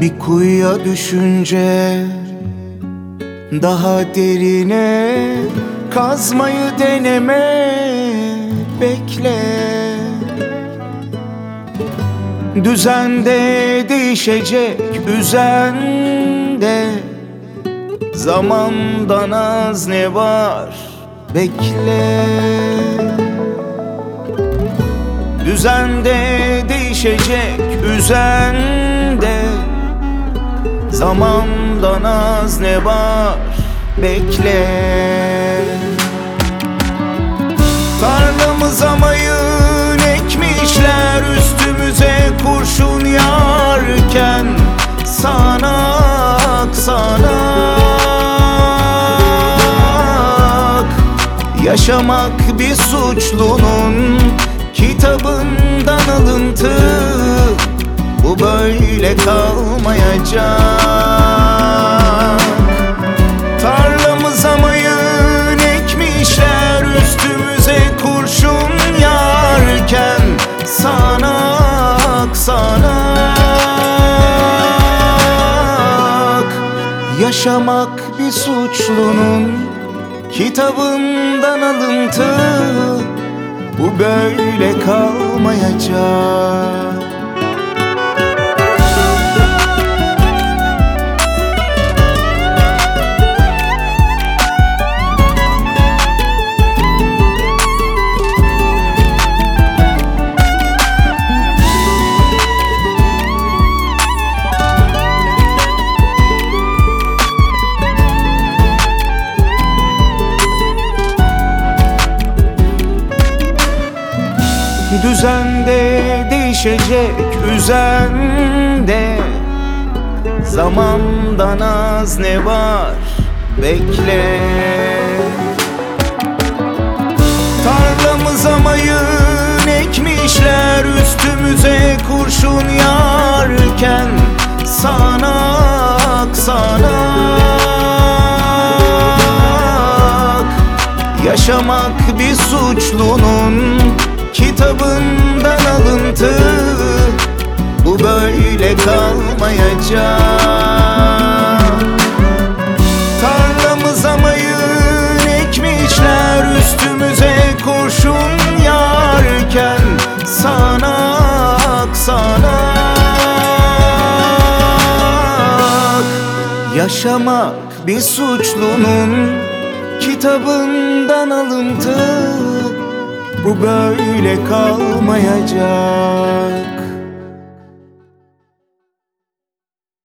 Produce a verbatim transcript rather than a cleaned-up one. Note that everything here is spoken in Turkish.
Bir kuyuya düşünce daha derine kazmayı deneme, bekle. Düzende değişecek üzende, zamandan az ne var, bekle. Düzende değişecek üzende, zamandan az ne var, bekle. Tarlamıza mayın ekmişler, üstümüze kurşun yağarken sanak sanak. Yaşamak bir suçlunun kitabından alıntı, bu böyle kalmayacak. Tarlamıza mayın ekmişler, üstümüze kurşun yağarken sanak sanak. Yaşamak bir suçlunun kitabından alıntı, bu böyle kalmayacak. Düzende değişecek üzende, zamandan az ne var, bekle. Tarlamıza mayın ekmişler, üstümüze kurşun yağarken sanak sanak. Yaşamak bir suçlunun kitabından alıntı, bu böyle kalmayacak. Tarlamıza mayın ekmişler, üstümüze kurşun yağarken sanak sanak. Yaşamak bir suçlunun kitabından alıntı, bu böyle kalmayacak.